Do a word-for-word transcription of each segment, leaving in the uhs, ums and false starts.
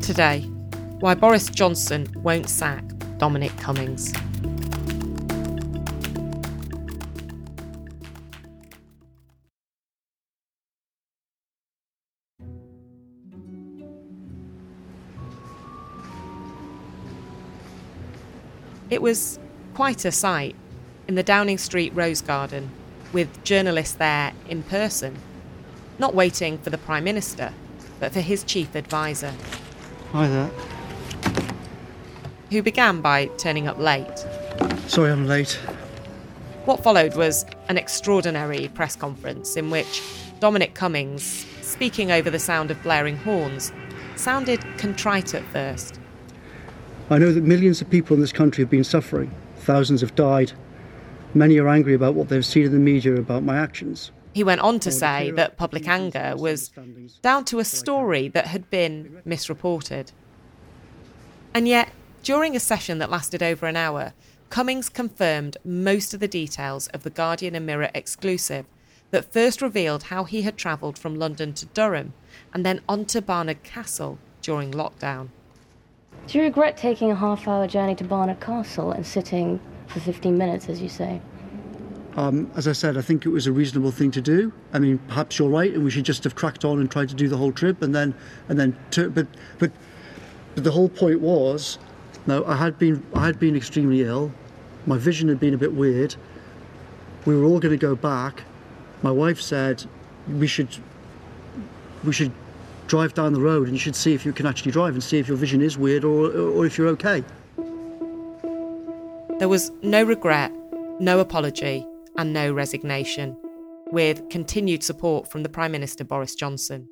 Today, why Boris Johnson won't sack Dominic Cummings. It was quite a sight in the Downing Street Rose Garden, with journalists there in person, not waiting for the Prime Minister, but for his chief advisor. Hi there. Who began by turning up late. Sorry I'm late. What followed was an extraordinary press conference in which Dominic Cummings, speaking over the sound of blaring horns, sounded contrite at first. I know that millions of people in this country have been suffering. Thousands have died. Many are angry about what they've seen in the media about my actions. He went on to say that public anger was down to a story that had been misreported. And yet, during a session that lasted over an hour, Cummings confirmed most of the details of the Guardian and Mirror exclusive that first revealed how he had travelled from London to Durham and then on to Barnard Castle during lockdown. Do you regret taking a half-hour journey to Barnard Castle and sitting for fifteen minutes, as you say? Um, as I said, I think it was a reasonable thing to do. I mean, perhaps you're right, and we should just have cracked on and tried to do the whole trip, and then, and then, to, but, but, but the whole point was, no, I had been, I had been extremely ill. My vision had been a bit weird. We were all going to go back. My wife said we should, we should drive down the road, and you should see if you can actually drive and see if your vision is weird or, or if you're okay. There was no regret, no apology, and no resignation, with continued support from the Prime Minister Boris Johnson.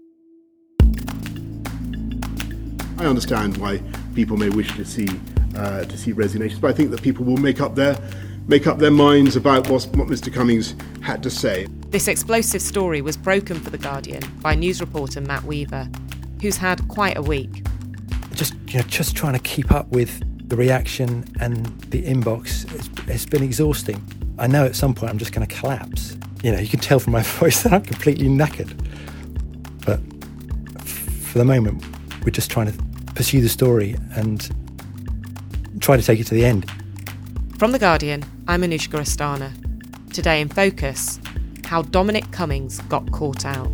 I understand why people may wish to see uh, to see resignations, but I think that people will make up their make up their minds about what, what Mr Cummings had to say. This explosive story was broken for The Guardian by news reporter Matt Weaver, who's had quite a week. Just you know, just trying to keep up with the reaction and the inbox, it's, it's been exhausting. I know at some point I'm just going to collapse. You know, you can tell from my voice that I'm completely knackered. But for the moment, we're just trying to pursue the story and try to take it to the end. From The Guardian, I'm Anushka Astana. Today in Focus, how Dominic Cummings got caught out.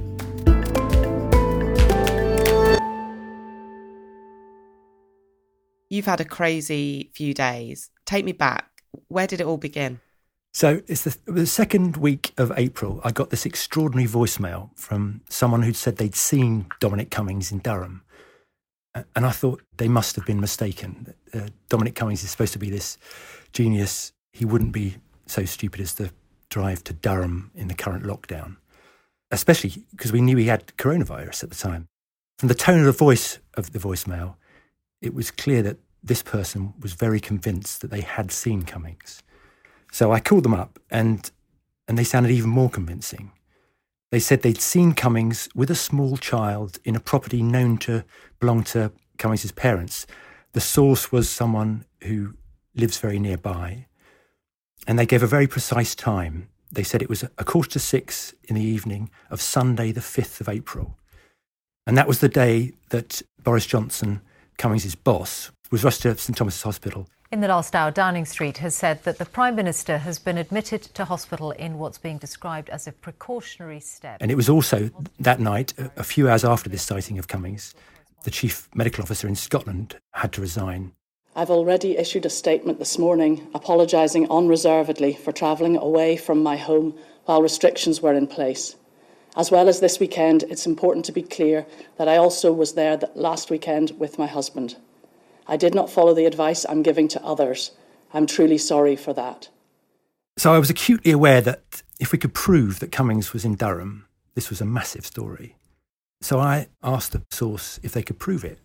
You've had a crazy few days. Take me back. Where did it all begin? So it's the, the second week of April, I got this extraordinary voicemail from someone who'd said they'd seen Dominic Cummings in Durham. And I thought they must have been mistaken. Uh, Dominic Cummings is supposed to be this genius. He wouldn't be so stupid as to drive to Durham in the current lockdown, especially because we knew he had coronavirus at the time. From the tone of the voice of the voicemail, it was clear that this person was very convinced that they had seen Cummings. So I called them up and and they sounded even more convincing. They said they'd seen Cummings with a small child in a property known to belong to Cummings' parents. The source was someone who lives very nearby. And they gave a very precise time. They said it was a quarter to six in the evening of Sunday, the fifth of April. And that was the day that Boris Johnson, Cummings' boss, was rushed to St Thomas's Hospital. In the last hour, Downing Street has said that the Prime Minister has been admitted to hospital in what's being described as a precautionary step. And it was also that night, a few hours after this sighting of Cummings, the Chief Medical Officer in Scotland had to resign. I've already issued a statement this morning apologising unreservedly for travelling away from my home while restrictions were in place. As well as this weekend, it's important to be clear that I also was there last weekend with my husband. I did not follow the advice I'm giving to others. I'm truly sorry for that. So I was acutely aware that if we could prove that Cummings was in Durham, this was a massive story. So I asked the source if they could prove it.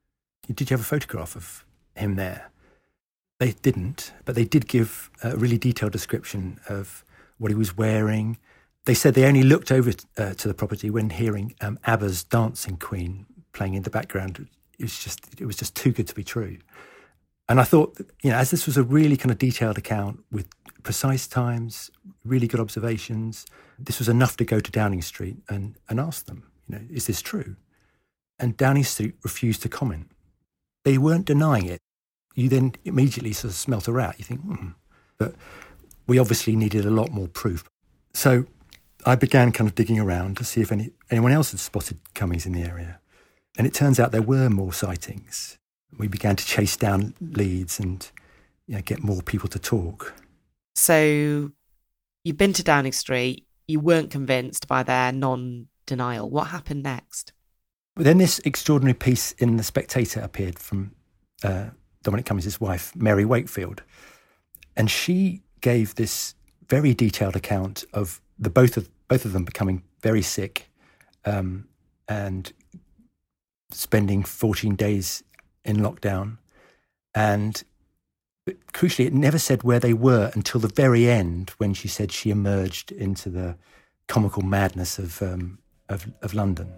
Did you have a photograph of him there? They didn't, but they did give a really detailed description of what he was wearing. They said they only looked over uh, to the property when hearing um, ABBA's Dancing Queen playing in the background. It was just it was just too good to be true. And I thought, you know, as this was a really kind of detailed account with precise times, really good observations, this was enough to go to Downing Street and, and ask them, you know, is this true? And Downing Street refused to comment. they weren't denying it. You then immediately sort of smelt a rat. You think, hmm. But we obviously needed a lot more proof. So I began kind of digging around to see if any anyone else had spotted Cummings in the area. And it turns out there were more sightings. We began to chase down leads and, you know, get more people to talk. So you've been to Downing Street. You weren't convinced by their non-denial. What happened next? But then this extraordinary piece in The Spectator appeared from uh, Dominic Cummings' wife, Mary Wakefield. And she gave this very detailed account of the both of both of them becoming very sick um, and spending fourteen days in lockdown. And crucially, it never said where they were until the very end, when she said she emerged into the comical madness of um, of, of London.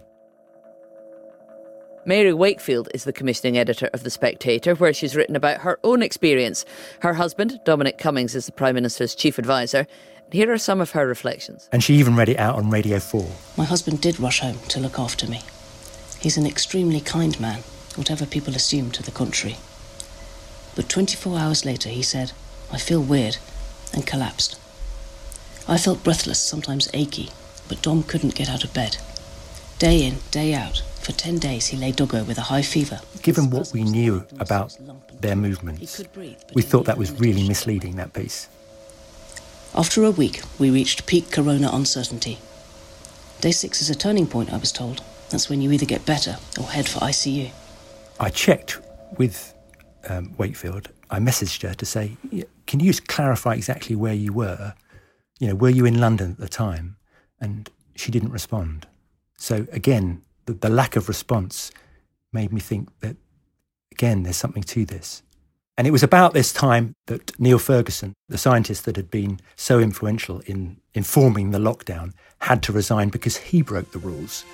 Mary Wakefield is the commissioning editor of The Spectator, where she's written about her own experience. Her husband, Dominic Cummings, is the Prime Minister's chief advisor. Here are some of her reflections. And she even read it out on Radio four. My husband did rush home to look after me. He's an extremely kind man, whatever people assume to the contrary. But twenty-four hours later, he said, "I feel weird," and collapsed. I felt breathless, sometimes achy, but Dom couldn't get out of bed. Day in, day out, for ten days he lay doggo with a high fever. Given what we knew about their movements, we thought that was really misleading, that piece. After a week, we reached peak corona uncertainty. Day six is a turning point, I was told. That's when you either get better or head for I C U. I checked with um, Wakefield. I messaged her to say, can you just clarify exactly where you were? You know, were you in London at the time? And she didn't respond. So again, the, the lack of response made me think that, again, there's something to this. And it was about this time that Neil Ferguson, the scientist that had been so influential in informing the lockdown, had to resign because he broke the rules.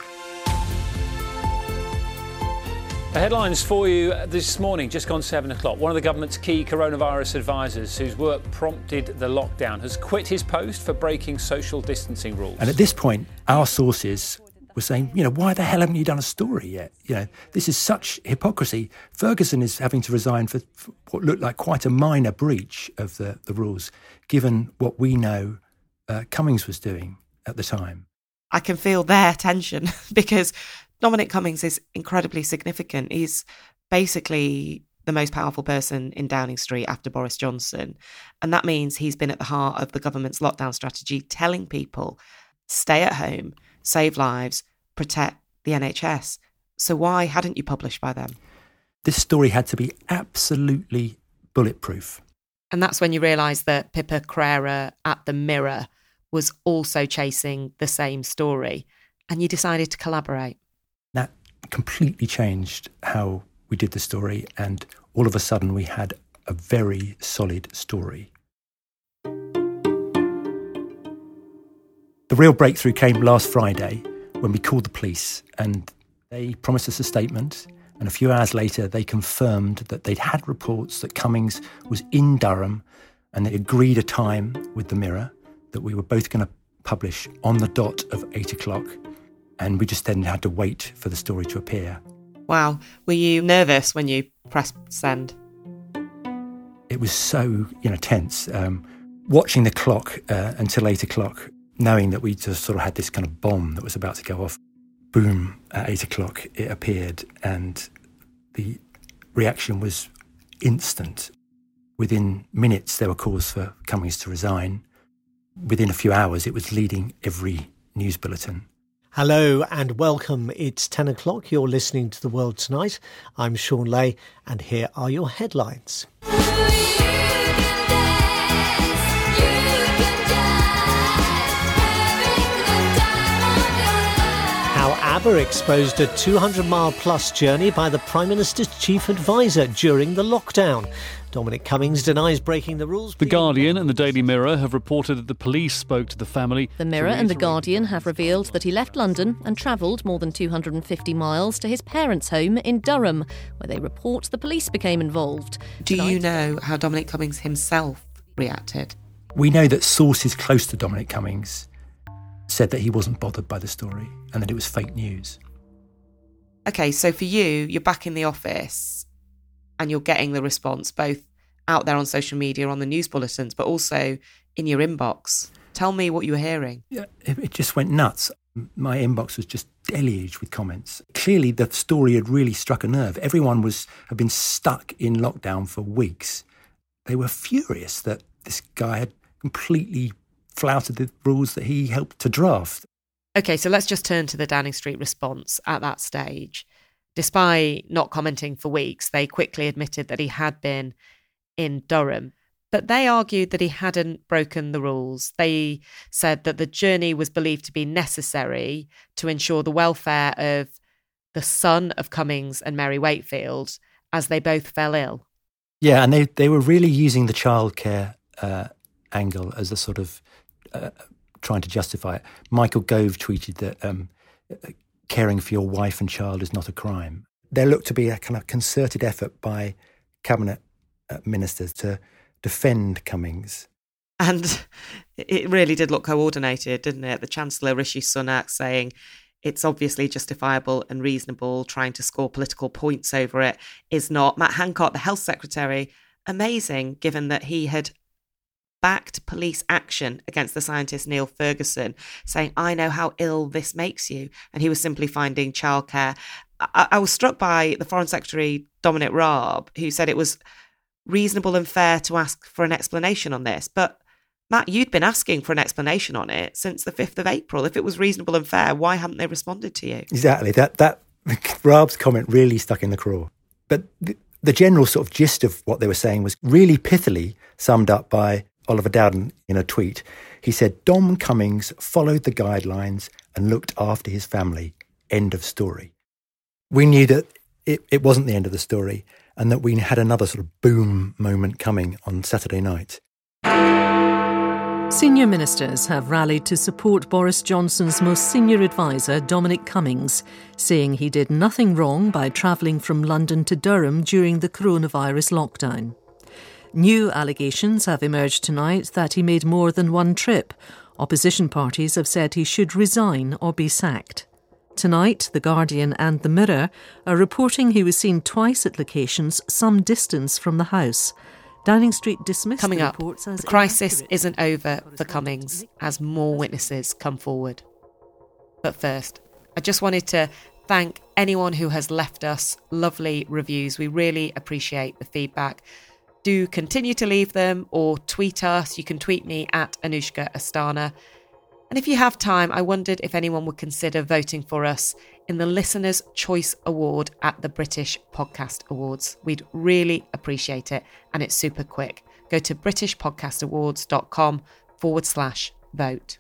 The headlines for you this morning, just gone seven o'clock. One of the government's key coronavirus advisors, whose work prompted the lockdown, has quit his post for breaking social distancing rules. And at this point, our sources were saying, you know, why the hell haven't you done a story yet? You know, this is such hypocrisy. Ferguson is having to resign for, for what looked like quite a minor breach of the, the rules, given what we know uh, Cummings was doing at the time. I can feel their tension because Dominic Cummings is incredibly significant. He's basically the most powerful person in Downing Street after Boris Johnson. And that means he's been at the heart of the government's lockdown strategy, telling people, stay at home, save lives, protect the N H S. So why hadn't you published by then? This story had to be absolutely bulletproof. And that's when you realise that Pippa Crerar at the Mirror was also chasing the same story, and you decided to collaborate. That completely changed how we did the story, and all of a sudden we had a very solid story. The real breakthrough came last Friday when we called the police, and they promised us a statement, and a few hours later they confirmed that they'd had reports that Cummings was in Durham, and they agreed a time with the Mirror that we were both going to publish on the dot of eight o'clock, and we just then had to wait for the story to appear. Wow. Were you nervous when you pressed send? It was so, you know, tense. Um, watching the clock uh, until eight o'clock, knowing that we just sort of had this kind of bomb that was about to go off. Boom, at eight o'clock it appeared, and the reaction was instant. Within minutes there were calls for Cummings to resign. Within a few hours it was leading every news bulletin. Hello and welcome. It's ten o'clock. You're listening to The World Tonight. I'm Sean Lay, and here are your headlines. How ABBA exposed a two hundred mile plus journey by the Prime Minister's chief advisor during the lockdown. Dominic Cummings denies breaking the rules. The Guardian and the Daily Mirror have reported that the police spoke to the family. The Mirror and the Guardian have revealed that he left London and travelled more than two hundred fifty miles to his parents' home in Durham, where they report the police became involved. Do Tonight, you know how Dominic Cummings himself reacted? We know that sources close to Dominic Cummings said that he wasn't bothered by the story and that it was fake news. OK, so for you, you're back in the office. and you're getting the response both out there on social media, on the news bulletins, but also in your inbox. Tell me what you were hearing. Yeah, it, it just went nuts. My inbox was just deluged with comments. Clearly, the story had really struck a nerve. Everyone was had been stuck in lockdown for weeks. They were furious that this guy had completely flouted the rules that he helped to draft. OK, so let's just turn to the Downing Street response at that stage. Despite not commenting for weeks, they quickly admitted that he had been in Durham. But they argued that he hadn't broken the rules. They said that the journey was believed to be necessary to ensure the welfare of the son of Cummings and Mary Wakefield, as they both fell ill. Yeah, and they, they were really using the childcare uh, angle as a sort of uh, trying to justify it. Michael Gove tweeted that um, caring for your wife and child is not a crime. There looked to be a kind of concerted effort by cabinet uh, ministers to defend Cummings. And it really did look coordinated, didn't it? The Chancellor, Rishi Sunak, saying it's obviously justifiable and reasonable, trying to score political points over it is not. Matt Hancock, the Health Secretary, amazing, given that he had backed police action against the scientist Neil Ferguson, saying, I know how ill this makes you. And he was simply finding childcare. I, I was struck by the Foreign Secretary, Dominic Raab, who said it was reasonable and fair to ask for an explanation on this. But Matt, you'd been asking for an explanation on it since the fifth of April. If it was reasonable and fair, why hadn't they responded to you? Exactly. That that Raab's comment really stuck in the craw. But the, the general sort of gist of what they were saying was really pithily summed up by Oliver Dowden in a tweet. He said, Dom Cummings followed the guidelines and looked after his family. End of story. We knew that it, it wasn't the end of the story, and that we had another sort of boom moment coming on Saturday night. Senior ministers have rallied to support Boris Johnson's most senior advisor, Dominic Cummings, saying he did nothing wrong by travelling from London to Durham during the coronavirus lockdown. New allegations have emerged tonight that he made more than one trip. Opposition parties have said he should resign or be sacked. Tonight, The Guardian and The Mirror are reporting he was seen twice at locations some distance from the house. Downing Street dismissed Coming the up, reports as the crisis isn't over for Cummings as more witnesses come forward. But first, I just wanted to thank anyone who has left us lovely reviews. We really appreciate the feedback. Do continue to leave them or tweet us. You can tweet me at Anushka Astana. And if you have time, I wondered if anyone would consider voting for us in the Listener's Choice Award at the British Podcast Awards. We'd really appreciate it, and it's super quick. Go to britishpodcastawards.com forward slash vote.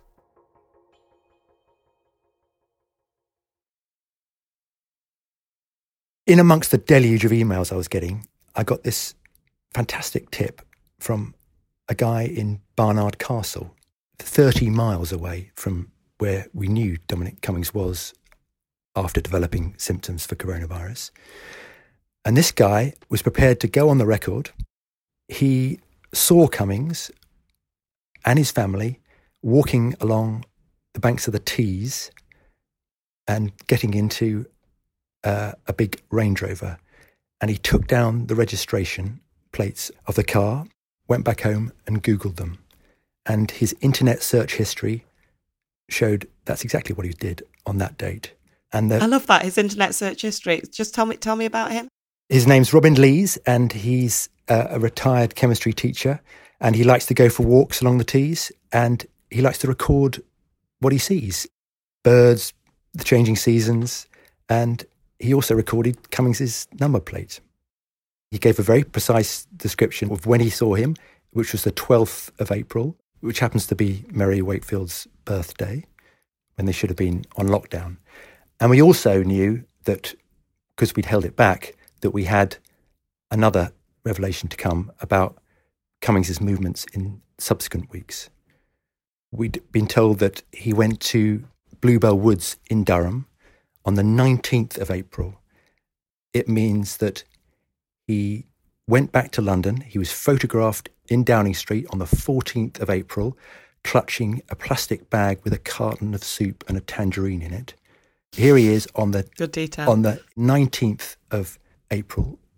In amongst the deluge of emails I was getting, I got this fantastic tip from a guy in Barnard Castle, thirty miles away from where we knew Dominic Cummings was after developing symptoms for coronavirus. And this guy was prepared to go on the record. He saw Cummings and his family walking along the banks of the Tees and getting into uh, a big Range Rover. And he took down the registration plates of the car, went back home and Googled them. And his internet search history showed that's exactly what he did on that date. And the, I love that, his internet search history. Just tell me tell me about him. His name's Robin Lees, and he's a, a retired chemistry teacher, and he likes to go for walks along the Tees, and he likes to record what he sees. Birds, the changing seasons, and he also recorded Cummings's number plate. He gave a very precise description of when he saw him, which was the twelfth of April, which happens to be Mary Wakefield's birthday, when they should have been on lockdown. And we also knew that, because we'd held it back, that we had another revelation to come about Cummings's movements in subsequent weeks. We'd been told that he went to Bluebell Woods in Durham on the nineteenth of April. It means that he went back to London. He was photographed in Downing Street on the fourteenth of April, clutching a plastic bag with a carton of soup and a tangerine in it. Here he is on the Good detail. on the nineteenth of April,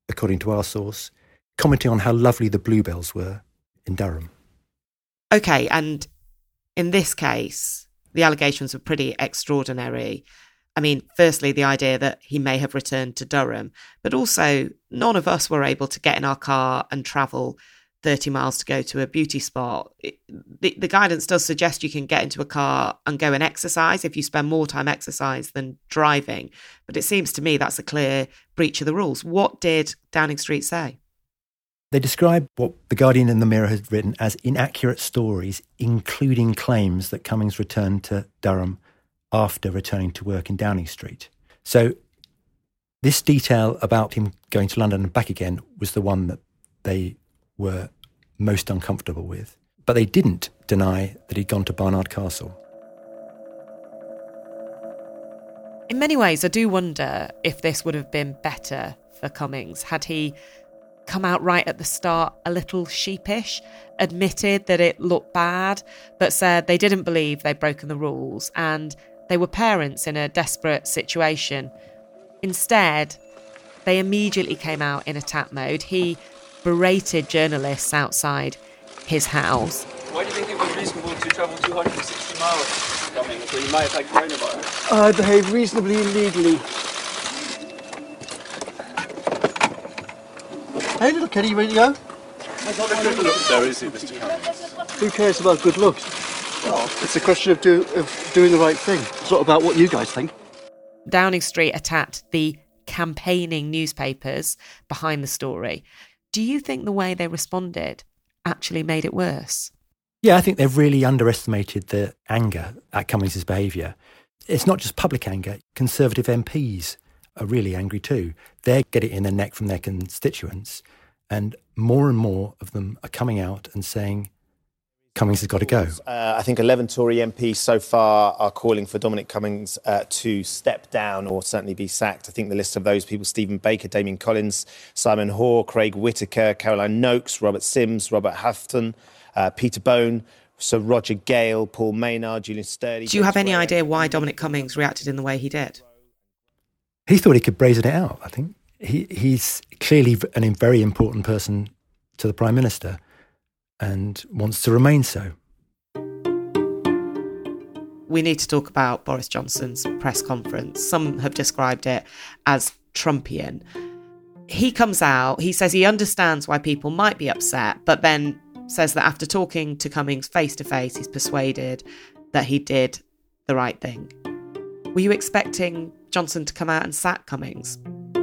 according to our source, commenting on how lovely the bluebells were in Durham. OK, and in this case, the allegations were pretty extraordinary. I mean, firstly, the idea that he may have returned to Durham, but also none of us were able to get in our car and travel thirty miles to go to a beauty spot. It, the, the guidance does suggest you can get into a car and go and exercise if you spend more time exercise than driving. But it seems to me that's a clear breach of the rules. What did Downing Street say? They described what The Guardian and The Mirror had written as inaccurate stories, including claims that Cummings returned to Durham after returning to work in Downing Street. So this detail about him going to London and back again was the one that they were most uncomfortable with. But they didn't deny that he'd gone to Barnard Castle. In many ways, I do wonder if this would have been better for Cummings had he come out right at the start a little sheepish, admitted that it looked bad, but said they didn't believe they'd broken the rules and they were parents in a desperate situation. Instead, they immediately came out in attack mode. He berated journalists outside his house. Why do you think it was reasonable to travel two hundred sixty miles coming, so you might have had coronavirus? I behaved reasonably and legally. Hey, little kid, are you ready to go? That's not a good look, though, is it, Mister Cummings? Who cares about good looks? Well, it's a question of, do, of doing the right thing. It's not about what you guys think. Downing Street attacked the campaigning newspapers behind the story. Do you think the way they responded actually made it worse? Yeah, I think they've really underestimated the anger at Cummings' behaviour. It's not just public anger. Conservative M Ps are really angry too. They're getting in their neck from their constituents, and more and more of them are coming out and saying Cummings has got to go. Uh, I think eleven Tory M Ps so far are calling for Dominic Cummings uh, to step down or certainly be sacked. I think the list of those people: Stephen Baker, Damien Collins, Simon Hoare, Craig Whittaker, Caroline Noakes, Robert Sims, Robert Houghton, uh, Peter Bone, Sir Roger Gale, Paul Maynard, Julian Sturley. Do you have any idea why Dominic Cummings reacted in the way he did? He thought he could brazen it out, I think. He, he's clearly a very important person to the Prime Minister and wants to remain so. We need to talk about Boris Johnson's press conference. Some have described it as Trumpian. He comes out, he says he understands why people might be upset, but then says that after talking to Cummings face-to-face, he's persuaded that he did the right thing. Were you expecting Johnson to come out and sack Cummings?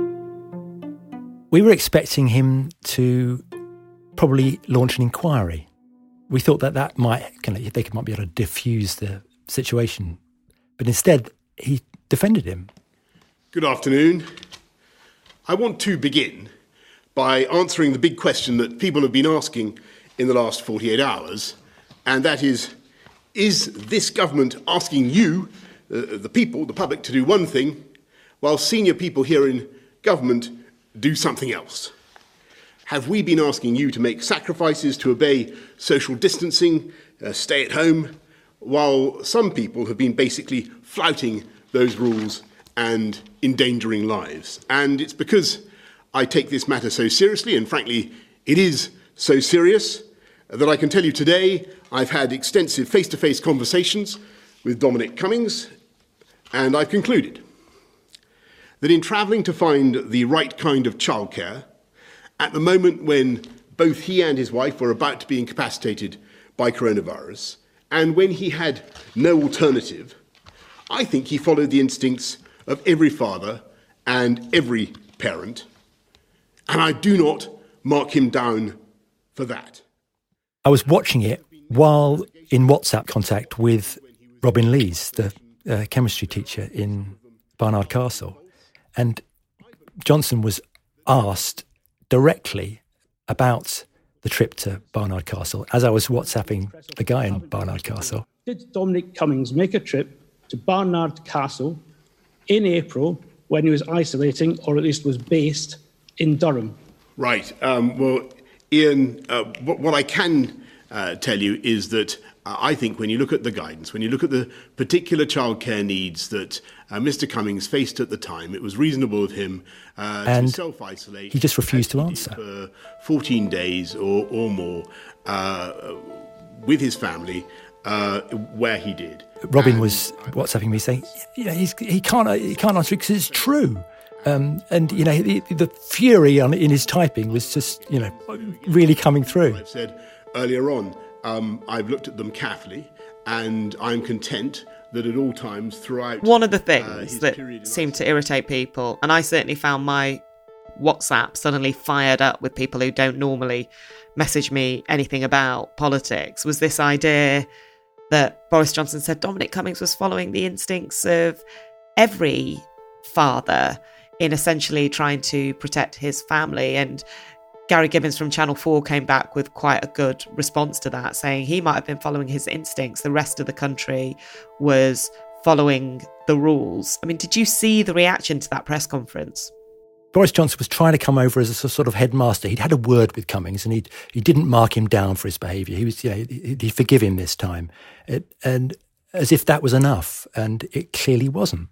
We were expecting him to probably launch an inquiry. We thought that that might, they might be able to diffuse the situation. But instead, he defended him. Good afternoon. I want to begin by answering the big question that people have been asking in the last forty-eight hours, and that is, is this government asking you, uh, the people, the public, to do one thing, while senior people here in government do something else? Have we been asking you to make sacrifices to obey social distancing, uh, stay at home, while some people have been basically flouting those rules and endangering lives? And it's because I take this matter so seriously, and frankly, it is so serious, that I can tell you today I've had extensive face-to-face conversations with Dominic Cummings, and I've concluded that in travelling to find the right kind of childcare, at the moment when both he and his wife were about to be incapacitated by coronavirus, and when he had no alternative, I think he followed the instincts of every father and every parent, and I do not mark him down for that. I was watching it while in WhatsApp contact with Robin Lees, the uh, chemistry teacher in Barnard Castle, and Johnson was asked directly about the trip to Barnard Castle as I was WhatsApping the guy in Barnard Castle. Did Dominic Cummings make a trip to Barnard Castle in April when he was isolating, or at least was based, in Durham? Right. Um, well, Ian, uh, what, what I can uh, tell you is that I think when you look at the guidance, when you look at the particular childcare needs that uh, Mister Cummings faced at the time, it was reasonable of him uh, and to self-isolate. He just refused to answer. For fourteen days or, or more uh, with his family, uh, where he did. Robin and, was WhatsApping me saying, you know, he's, he can't he can't answer it because it's true. Um, and, you know, the, the fury on, in his typing was just, you know, really coming through. I've said earlier on, um, I've looked at them carefully, and I'm content that at all times throughout... One of the things uh, that seemed to irritate people, and I certainly found my WhatsApp suddenly fired up with people who don't normally message me anything about politics, was this idea that Boris Johnson said Dominic Cummings was following the instincts of every father in essentially trying to protect his family. And Gary Gibbons from Channel four came back with quite a good response to that, saying he might have been following his instincts. The rest of the country was following the rules. I mean, did you see the reaction to that press conference? Boris Johnson was trying to come over as a sort of headmaster. He'd had a word with Cummings, and he he didn't mark him down for his behaviour. He was, you know, he'd he forgive him this time, it, and as if that was enough, and it clearly wasn't.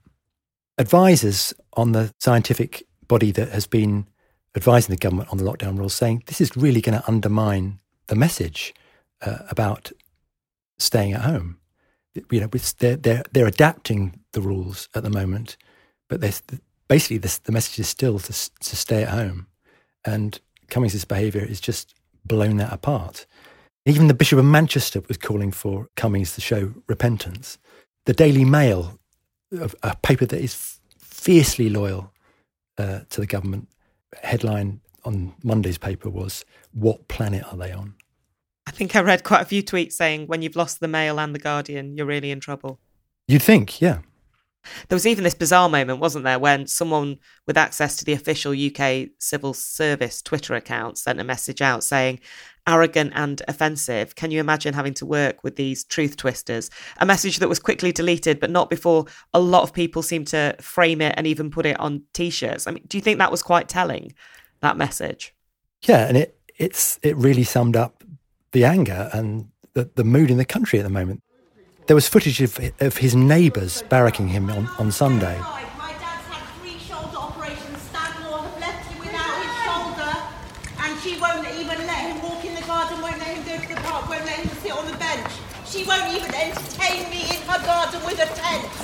Advisors on the scientific body that has been advising the government on the lockdown rules saying this is really going to undermine the message uh, about staying at home. You know, they're they're they're adapting the rules at the moment, but they're. Basically, this, the message is still to, to stay at home, and Cummings' behaviour has just blown that apart. Even the Bishop of Manchester was calling for Cummings to show repentance. The Daily Mail, a, a paper that is fiercely loyal uh, to the government, headline on Monday's paper was, "What planet are they on?" I think I read quite a few tweets saying, when you've lost the Mail and the Guardian, you're really in trouble. You'd think, yeah. There was even this bizarre moment, wasn't there, when someone with access to the official U K Civil Service Twitter account sent a message out saying, arrogant and offensive. Can you imagine having to work with these truth twisters? A message that was quickly deleted, but not before a lot of people seemed to frame it and even put it on T-shirts. I mean, do you think that was quite telling, that message? Yeah, and it it's it really summed up the anger and the, the mood in the country at the moment. There was footage of, of his neighbours barracking him on, on Sunday. My dad's had three shoulder operations. Stanmore have left him without his shoulder, and she won't even let him walk in the garden, won't let him go to the park, won't let him sit on the bench. She won't even entertain me in her garden with a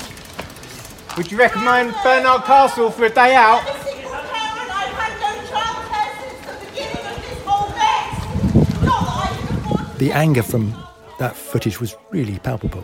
tent. Would you recommend Bernard Castle for a day out? Every single parent, I've had no childcare since the beginning of this whole mess. Not that I can afford. The anger from that footage was really palpable.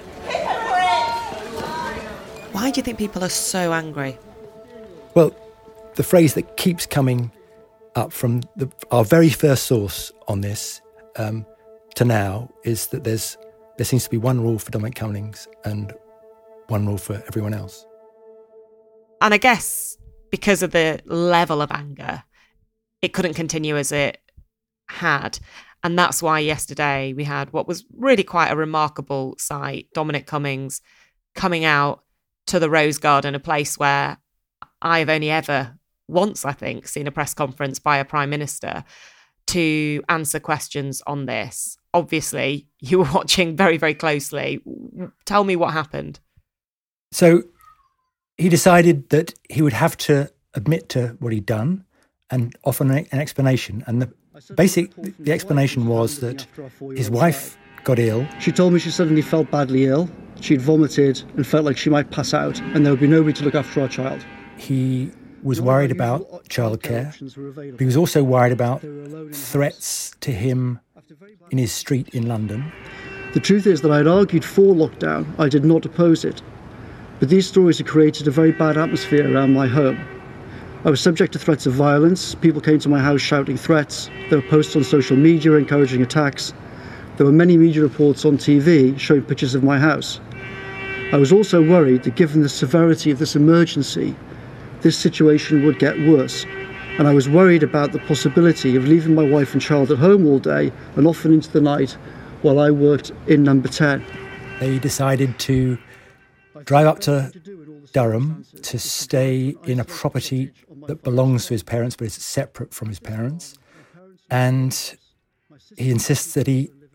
Why do you think people are so angry? Well, the phrase that keeps coming up from the, our very first source on this um, to now is that there's there seems to be one rule for Dominic Cummings and one rule for everyone else. And I guess because of the level of anger, it couldn't continue as it had. And that's why yesterday we had what was really quite a remarkable sight, Dominic Cummings coming out to the Rose Garden, a place where I've only ever once, I think, seen a press conference by a Prime Minister to answer questions on this. Obviously, you were watching very, very closely. Tell me what happened. So he decided that he would have to admit to what he'd done and offer an explanation. And the basic, the explanation was that his wife got ill. She told me she suddenly felt badly ill. She'd vomited and felt like she might pass out, and there would be nobody to look after our child. He was worried about childcare. But he was also worried about threats to him in his street in London. The truth is that I'd argued for lockdown. I did not oppose it. But these stories had created a very bad atmosphere around my home. I was subject to threats of violence. People came to my house shouting threats. There were posts on social media encouraging attacks. There were many media reports on T V showing pictures of my house. I was also worried that given the severity of this emergency, this situation would get worse. And I was worried about the possibility of leaving my wife and child at home all day and often into the night while I worked in number ten. They decided to drive up to Durham to stay in a property that belongs to his parents but is separate from his parents. And he insists that he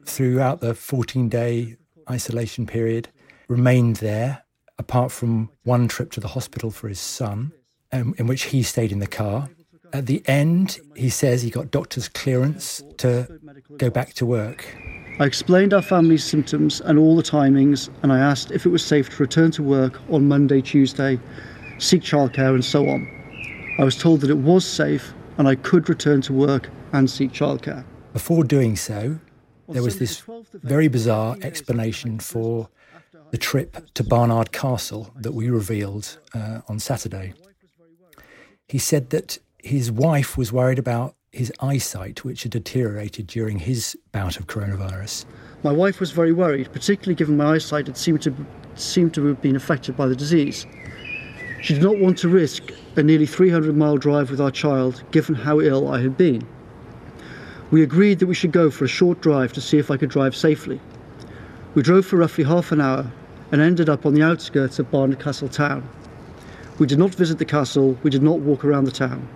throughout the fourteen-day isolation period, remained there, apart from one trip to the hospital for his son, um, in which he stayed in the car. At the end, he says he got doctor's clearance to go back to work. I explained our family's symptoms and all the timings, and I asked if it was safe to return to work on Monday, Tuesday, seek childcare and so on. I was told that it was safe and I could return to work and seek childcare. Before doing so, there was this very bizarre explanation for the trip to Barnard Castle that we revealed uh, on Saturday. He said that his wife was worried about his eyesight, which had deteriorated during his bout of coronavirus. My wife was very worried, particularly given my eyesight had seemed to, seemed to have been affected by the disease. She did not want to risk a nearly three hundred mile drive with our child, given how ill I had been. We agreed that we should go for a short drive to see if I could drive safely. We drove for roughly half an hour and ended up on the outskirts of Barnard Castle town. We did not visit the castle, we did not walk around the town.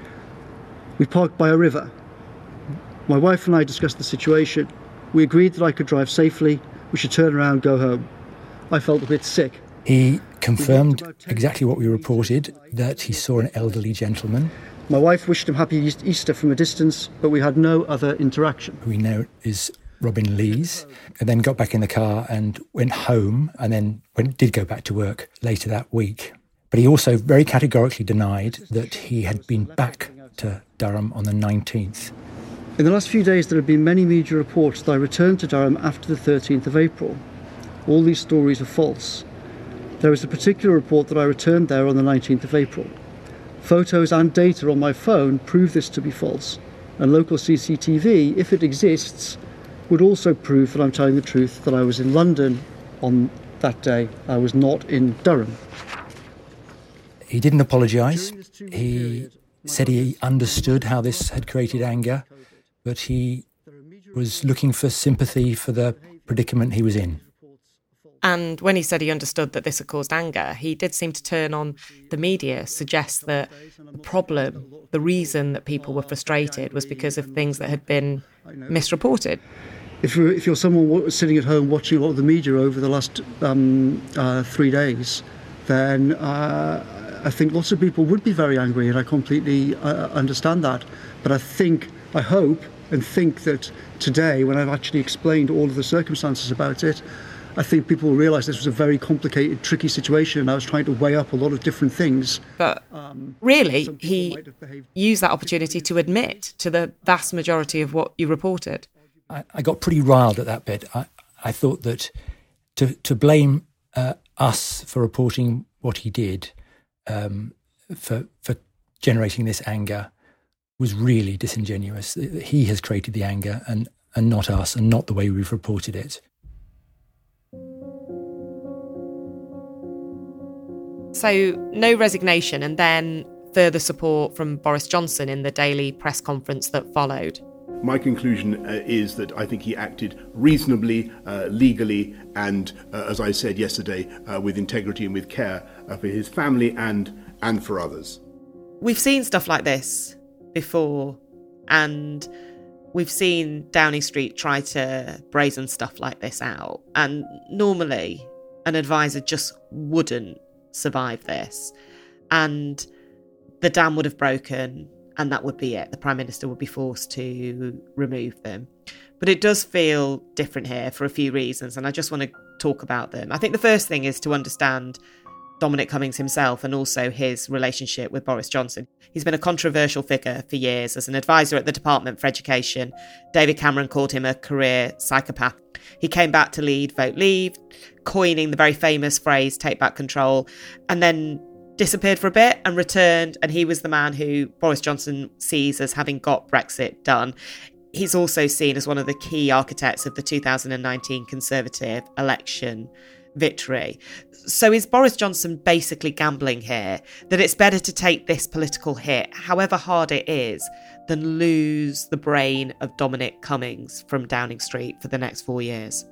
We parked by a river. My wife and I discussed the situation. We agreed that I could drive safely, we should turn around and go home. I felt a bit sick. He confirmed exactly what we reported, that he saw an elderly gentleman. My wife wished him happy Easter from a distance, but we had no other interaction. Who we know is Robin Lees, and then got back in the car and went home, and then went, did go back to work later that week. But he also very categorically denied that he had been back to Durham on the nineteenth. In the last few days, there have been many media reports that I returned to Durham after the thirteenth of April. All these stories are false. There is a particular report that I returned there on the nineteenth of April. Photos and data on my phone prove this to be false, and local C C T V, if it exists, would also prove that I'm telling the truth, that I was in London on that day. I was not in Durham. He didn't apologise. He said he understood how this had created anger, but he was looking for sympathy for the predicament he was in. And when he said he understood that this had caused anger, he did seem to turn on the media, suggest that the problem, the reason that people were frustrated was because of things that had been misreported. If you're, if you're someone sitting at home watching a lot of the media over the last um, uh, three days, then uh, I think lots of people would be very angry, and I completely uh, understand that. But I think, I hope and think that today, when I've actually explained all of the circumstances about it, I think people will realise this was a very complicated, tricky situation, and I was trying to weigh up a lot of different things. But um, really, he used that opportunity to admit to the vast majority of what you reported. I, I got pretty riled at that bit. I, I thought that to, to blame uh, us for reporting what he did, um, for, for generating this anger, was really disingenuous. He has created the anger and, and not us, and not the way we've reported it. So no resignation, and then further support from Boris Johnson in the daily press conference that followed. My conclusion uh, is that I think he acted reasonably, uh, legally, and, uh, as I said yesterday, uh, with integrity and with care uh, for his family and, and for others. We've seen stuff like this before, and we've seen Downing Street try to brazen stuff like this out. And normally, an advisor just wouldn't survive this. And the dam would have broken, and that would be it. The Prime Minister would be forced to remove them. But it does feel different here for a few reasons, and I just want to talk about them. I think the first thing is to understand Dominic Cummings himself and also his relationship with Boris Johnson. He's been a controversial figure for years. As an advisor at the Department for Education, David Cameron called him a career psychopath. He came back to lead Vote Leave, coining the very famous phrase, take back control, and then disappeared for a bit and returned, and he was the man who Boris Johnson sees as having got Brexit done. He's also seen as one of the key architects of the two thousand nineteen Conservative election victory. So is Boris Johnson basically gambling here that it's better to take this political hit, however hard it is, than lose the brain of Dominic Cummings from Downing Street for the next four years?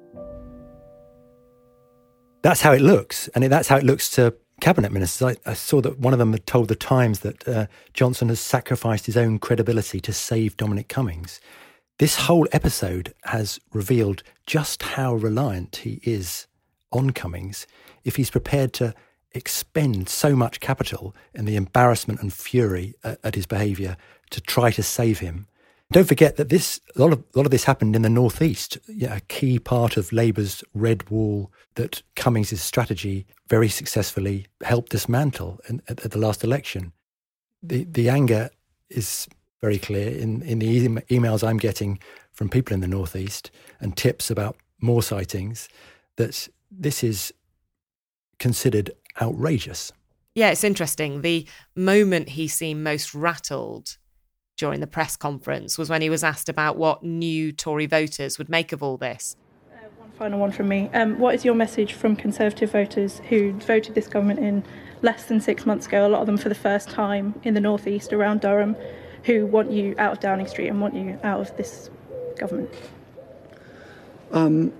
That's how it looks, and that's how it looks to cabinet ministers. I, I saw that one of them had told the Times that uh, Johnson has sacrificed his own credibility to save Dominic Cummings. This whole episode has revealed just how reliant he is on Cummings if he's prepared to expend so much capital in the embarrassment and fury at, at his behaviour to try to save him. Don't forget that this a lot of a lot of this happened in the northeast. Yeah, a key part of Labour's red wall that Cummings' strategy very successfully helped dismantle in, at, at the last election. The the anger is very clear in in the e- emails I'm getting from people in the northeast and tips about more sightings that this is considered outrageous. Yeah, it's interesting. The moment he seemed most rattled during the press conference was when he was asked about what new Tory voters would make of all this. Uh, one final one from me. Um, what is your message from Conservative voters who voted this government in less than six months ago, a lot of them for the first time in the North East around Durham, who want you out of Downing Street and want you out of this government? Um,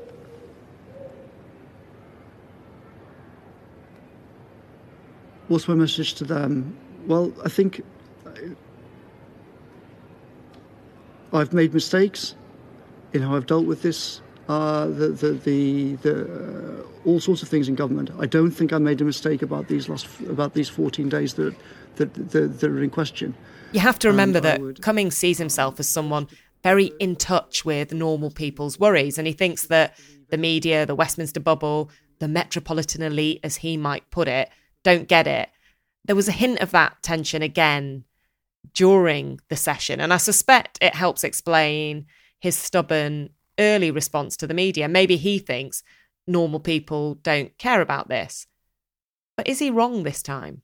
what's my message to them? Well, I think I've made mistakes in how I've dealt with this, uh, the the the, the uh, all sorts of things in government. I don't think I made a mistake about these last about these fourteen days that that that, that are in question. You have to remember um, that would... Cummings sees himself as someone very in touch with normal people's worries, and he thinks that the media, the Westminster bubble, the metropolitan elite, as he might put it, don't get it. There was a hint of that tension again during the session, and I suspect it helps explain his stubborn early response to the media. Maybe he thinks normal people don't care about this. But is he wrong this time?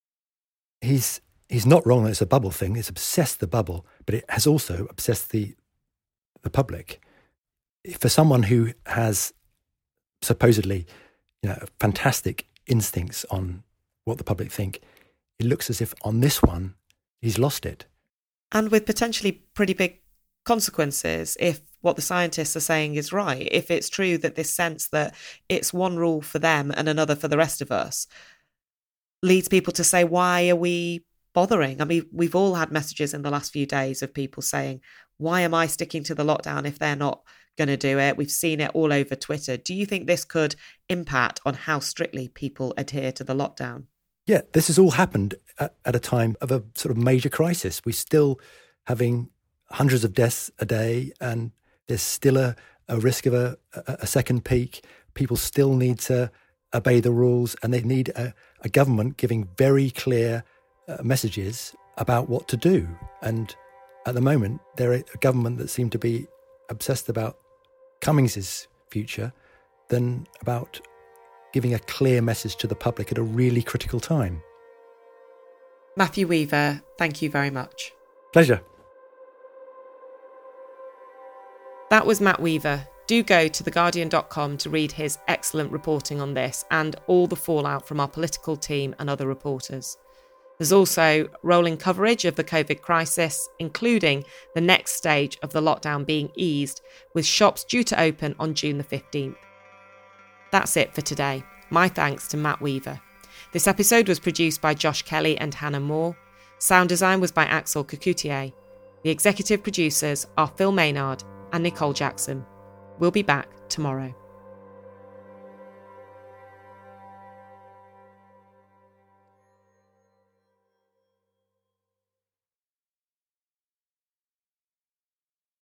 He's he's not wrong that it's a bubble thing. It's obsessed the bubble, but it has also obsessed the the public. For someone who has supposedly, you know, fantastic instincts on what the public think, it looks as if on this one, he's lost it. And with potentially pretty big consequences if what the scientists are saying is right. If it's true that this sense that it's one rule for them and another for the rest of us leads people to say, why are we bothering? I mean, we've all had messages in the last few days of people saying, why am I sticking to the lockdown if they're not going to do it? We've seen it all over Twitter. Do you think this could impact on how strictly people adhere to the lockdown? Yeah, this has all happened at, at a time of a sort of major crisis. We're still having hundreds of deaths a day, and there's still a, a risk of a, a, a second peak. People still need to obey the rules, and they need a, a government giving very clear uh, messages about what to do. And at the moment, they're a, a government that seem to be obsessed about Cummings's future than about giving a clear message to the public at a really critical time. Matthew Weaver, thank you very much. Pleasure. That was Matt Weaver. Do go to the guardian dot com to read his excellent reporting on this and all the fallout from our political team and other reporters. There's also rolling coverage of the COVID crisis, including the next stage of the lockdown being eased, with shops due to open on June the fifteenth. That's it for today. My thanks to Matt Weaver. This episode was produced by Josh Kelly and Hannah Moore. Sound design was by Axel Kakoutié. The executive producers are Phil Maynard and Nicole Jackson. We'll be back tomorrow.